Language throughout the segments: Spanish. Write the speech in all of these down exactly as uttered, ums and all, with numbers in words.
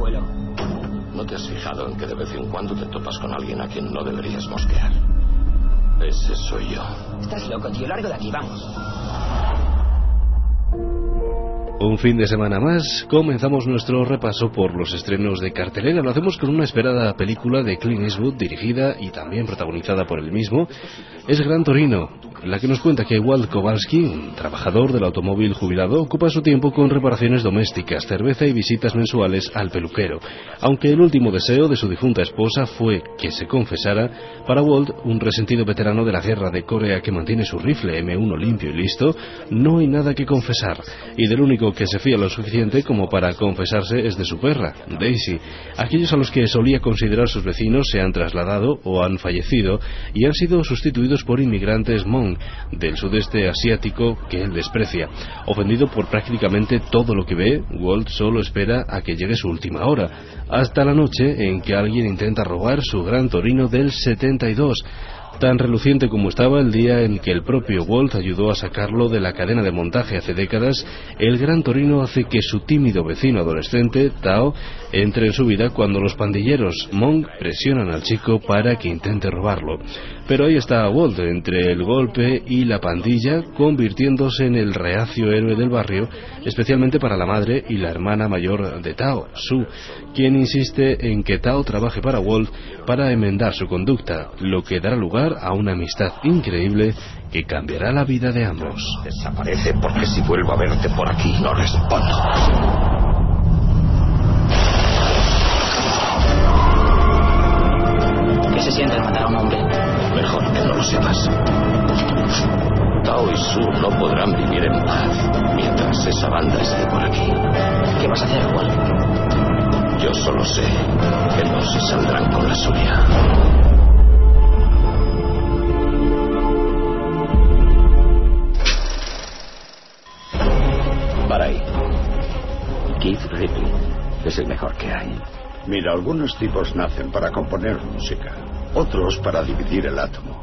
vuelo. ¿No te has fijado en que de vez en cuando te topas con alguien a quien no deberías mosquear? Ese soy yo. Estás loco, tío. Largo de aquí, vamos. Un fin de semana más, comenzamos nuestro repaso por los estrenos de cartelera. Lo hacemos con una esperada película de Clint Eastwood, dirigida y también protagonizada por él mismo. Es Gran Torino, la que nos cuenta que Walt Kowalski, un trabajador del automóvil jubilado, ocupa su tiempo con reparaciones domésticas, cerveza y visitas mensuales al peluquero. Aunque el último deseo de su difunta esposa fue que se confesara, para Walt, un resentido veterano de la guerra de Corea que mantiene su rifle eme uno limpio y listo, no hay nada que confesar, y del único que se fía lo suficiente como para confesarse es de su perra, Daisy. Aquellos a los que solía considerar sus vecinos se han trasladado o han fallecido y han sido sustituidos por inmigrantes Hmong del sudeste asiático que él desprecia. Ofendido por prácticamente todo lo que ve, Walt solo espera a que llegue su última hora, hasta la noche en que alguien intenta robar su Gran Torino del setenta y dos. Tan reluciente como estaba el día en que el propio Walt ayudó a sacarlo de la cadena de montaje hace décadas, el Gran Torino hace que su tímido vecino adolescente, Tao, entre en su vida cuando los pandilleros Hmong presionan al chico para que intente robarlo. Pero ahí está Walt, entre el golpe y la pandilla, convirtiéndose en el reacio héroe del barrio, especialmente para la madre y la hermana mayor de Tao, Sue, quien insiste en que Tao trabaje para Walt para enmendar su conducta, lo que dará lugar a una amistad increíble que cambiará la vida de ambos. Desaparece, porque si vuelvo a verte por aquí no respondo. ¿Qué se siente matar a un hombre? Mejor que no lo sepas. Tao y Sue no podrán vivir en paz mientras esa banda esté por aquí. ¿Qué vas a hacer, Walt? Yo solo sé que no se saldrán con la suya. Para ahí. Keith Ripley es el mejor que hay. Mira, algunos tipos nacen para componer música, otros para dividir el átomo.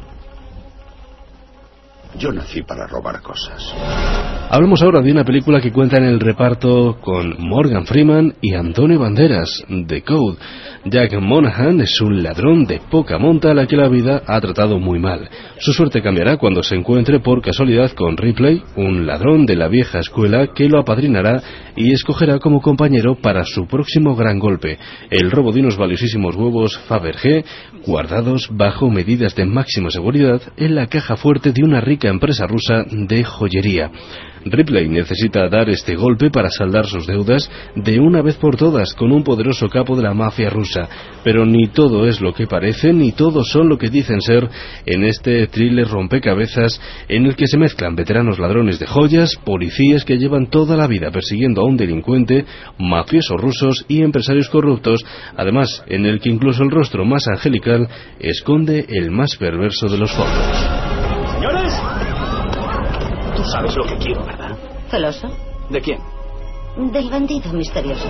Yo nací para robar cosas. Hablamos ahora de una película que cuenta en el reparto con Morgan Freeman y Antonio Banderas, The Code. Jack Monahan es un ladrón de poca monta a la que la vida ha tratado muy mal. Su suerte cambiará cuando se encuentre por casualidad con Ripley, un ladrón de la vieja escuela que lo apadrinará y escogerá como compañero para su próximo gran golpe, el robo de unos valiosísimos huevos Fabergé, guardados bajo medidas de máxima seguridad en la caja fuerte de una rica empresa rusa de joyería. Ripley necesita dar este golpe para saldar sus deudas de una vez por todas con un poderoso capo de la mafia rusa, pero ni todo es lo que parece, ni todos son lo que dicen ser en este thriller rompecabezas en el que se mezclan veteranos ladrones de joyas, policías que llevan toda la vida persiguiendo a un delincuente, mafiosos rusos y empresarios corruptos, además en el que incluso el rostro más angelical esconde el más perverso de los fondos. ¡Señores! Tú sabes lo que quiero, ¿verdad? ¿Celoso? ¿De quién? Del bandido misterioso.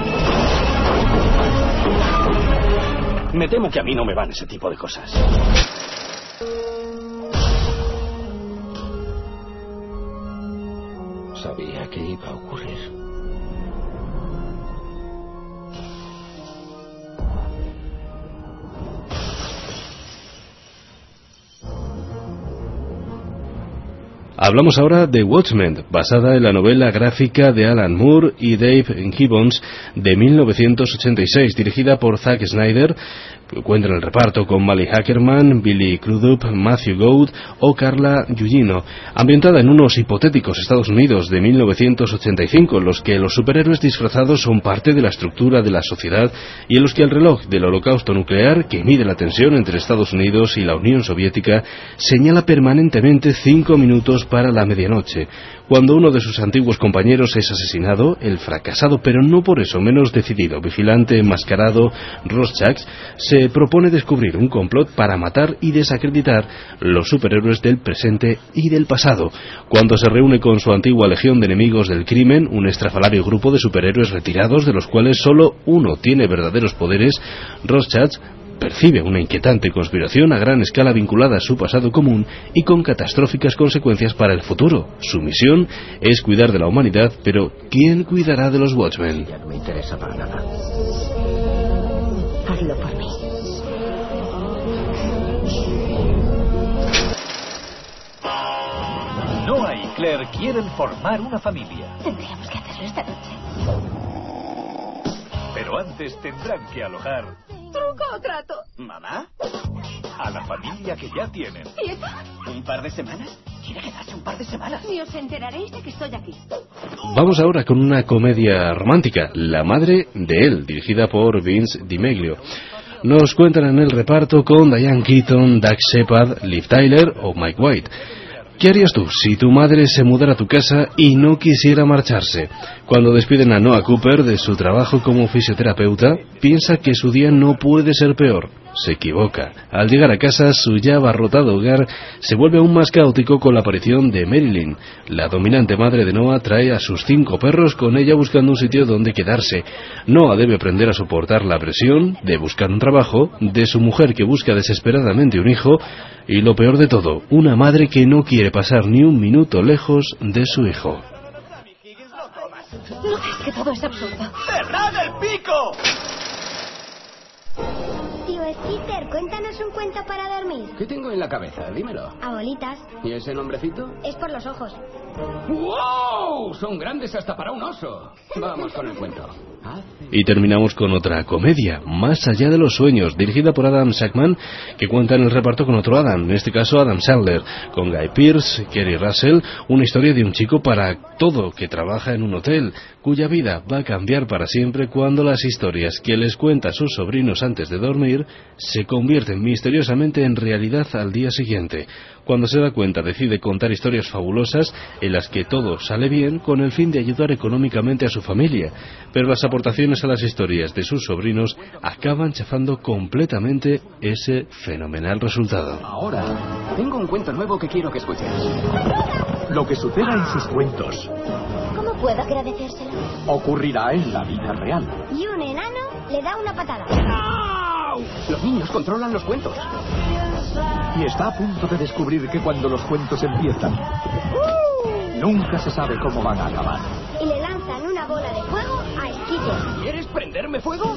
Me temo que a mí no me van ese tipo de cosas. Sabía que iba a ocurrir. Hablamos ahora de Watchmen, basada en la novela gráfica de Alan Moore y Dave Gibbons de mil novecientos ochenta y seis, dirigida por Zack Snyder. Cuenta en el reparto con Molly Ackerman, Billy Crudup, Matthew Gould o Carla Gugino, ambientada en unos hipotéticos Estados Unidos de mil novecientos ochenta y cinco, en los que los superhéroes disfrazados son parte de la estructura de la sociedad y en los que el reloj del holocausto nuclear, que mide la tensión entre Estados Unidos y la Unión Soviética, señala permanentemente cinco minutos para la medianoche. Cuando uno de sus antiguos compañeros es asesinado, el fracasado pero no por eso menos decidido vigilante enmascarado Rorschach se propone descubrir un complot para matar y desacreditar los superhéroes del presente y del pasado. Cuando se reúne con su antigua legión de enemigos del crimen, un estrafalario grupo de superhéroes retirados de los cuales solo uno tiene verdaderos poderes, Rorschach percibe una inquietante conspiración a gran escala vinculada a su pasado común y con catastróficas consecuencias para el futuro. Su misión es cuidar de la humanidad, pero ¿quién cuidará de los Watchmen? Ya no me interesa para nada. Hazlo por mí. Noah y Claire quieren formar una familia. Tendríamos que hacerlo esta noche. Pero antes tendrán que alojar... ¿Truco o trato? ¿Mamá? A la familia que ya tienen. ¿Y esto? ¿Un par de semanas? Quiere quedarse un par de semanas. Ni os enteraréis de que estoy aquí. Vamos ahora con una comedia romántica, La madre de él, dirigida por Vince DiMeglio. Nos cuentan en el reparto con Diane Keaton, Doug Shepard, Liv Tyler o Mike White. ¿Qué harías tú si tu madre se mudara a tu casa y no quisiera marcharse? Cuando despiden a Noah Cooper de su trabajo como fisioterapeuta, piensa que su día no puede ser peor. Se equivoca. Al llegar a casa, su ya abarrotado hogar se vuelve aún más caótico con la aparición de Marilyn. La dominante madre de Noah trae a sus cinco perros con ella buscando un sitio donde quedarse. Noah debe aprender a soportar la presión de buscar un trabajo, de su mujer que busca desesperadamente un hijo, y lo peor de todo, una madre que no quiere pasar ni un minuto lejos de su hijo. ¿No ves que todo es absurdo? ¡Cerrad el pico! Tío Skitter, cuéntanos un cuento para dormir. ¿Qué tengo en la cabeza? Dímelo. Abuelitas. ¿Y ese nombrecito? Es por los ojos. ¡Wow! Son grandes hasta para un oso. Vamos con el cuento. Y terminamos con otra comedia, Más allá de los sueños, dirigida por Adam Shackman, que cuenta en el reparto con otro Adam, en este caso Adam Sandler, con Guy Pearce, Kerry Russell, una historia de un chico para todo que trabaja en un hotel, cuya vida va a cambiar para siempre cuando las historias que les cuenta a sus sobrinos antes de dormir se convierten misteriosamente en realidad al día siguiente. Cuando se da cuenta, decide contar historias fabulosas en las que todo sale bien con el fin de ayudar económicamente a su familia, pero las aportaciones a las historias de sus sobrinos acaban chafando completamente ese fenomenal resultado. Ahora, tengo un cuento nuevo que quiero que escuches. Lo que suceda en sus cuentos ¿Cómo puedo agradecérselo? ocurrirá en la vida real. Y un enano le da una patada. Los niños controlan los cuentos. Y está a punto de descubrir que cuando los cuentos empiezan, nunca se sabe cómo van a acabar. Y le lanzan una bola de fuego a Skitter. ¿Quieres prenderme fuego?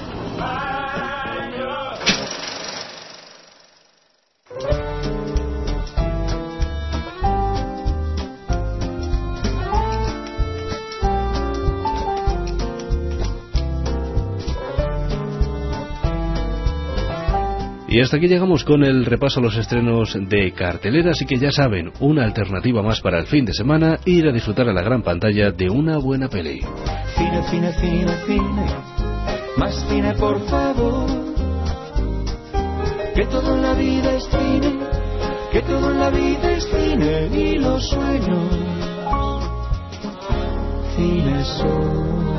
Y hasta aquí llegamos con el repaso a los estrenos de cartelera, así que ya saben, una alternativa más para el fin de semana, ir a disfrutar a la gran pantalla de una buena peli. Cine, cine, cine, cine, más cine por favor. Que todo en la vida es cine, que todo en la vida es cine y los sueños, cine son.